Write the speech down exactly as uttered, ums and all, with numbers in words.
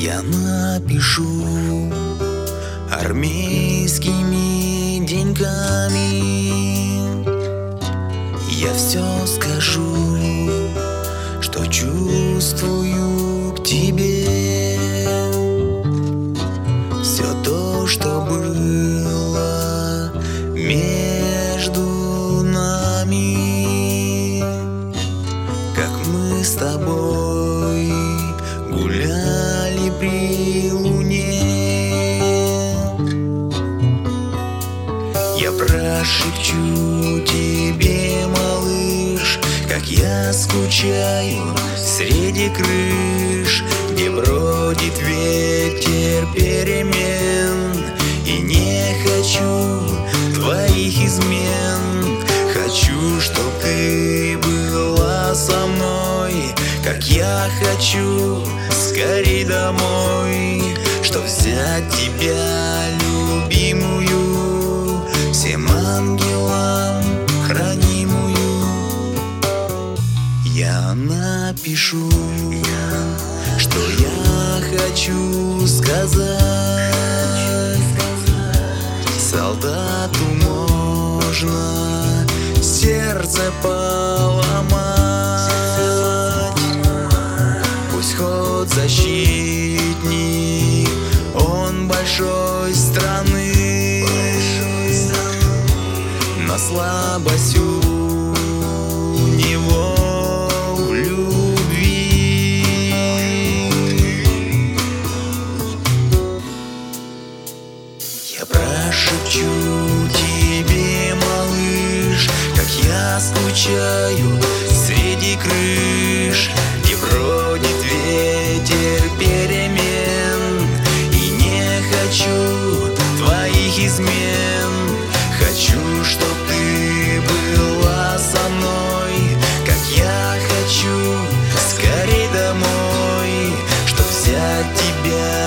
Я напишу армейскими деньками, я все скажу, что чувствую к тебе. Все то, что было между нами, как мы с тобой гуляли при луне. Я прошепчу тебе, малыш, как я скучаю среди крыш, где бродит ветер перемен. И не хочу твоих измен, хочу, чтоб ты была со мной, как я хочу скорей домой, чтоб взять тебя, любимую, всем ангелам хранимую. Я напишу, что я хочу сказать. Солдату можно сердце поломать, пусть хоть защитник он большой страны, но слабость у него в любви. Я прошепчу тебе, малыш, как я скучаю среди крыш, где бродит ветер перемен. И не хочу твоих измен, хочу, чтоб ты была со мной, как я хочу скорей домой, чтоб взять тебя,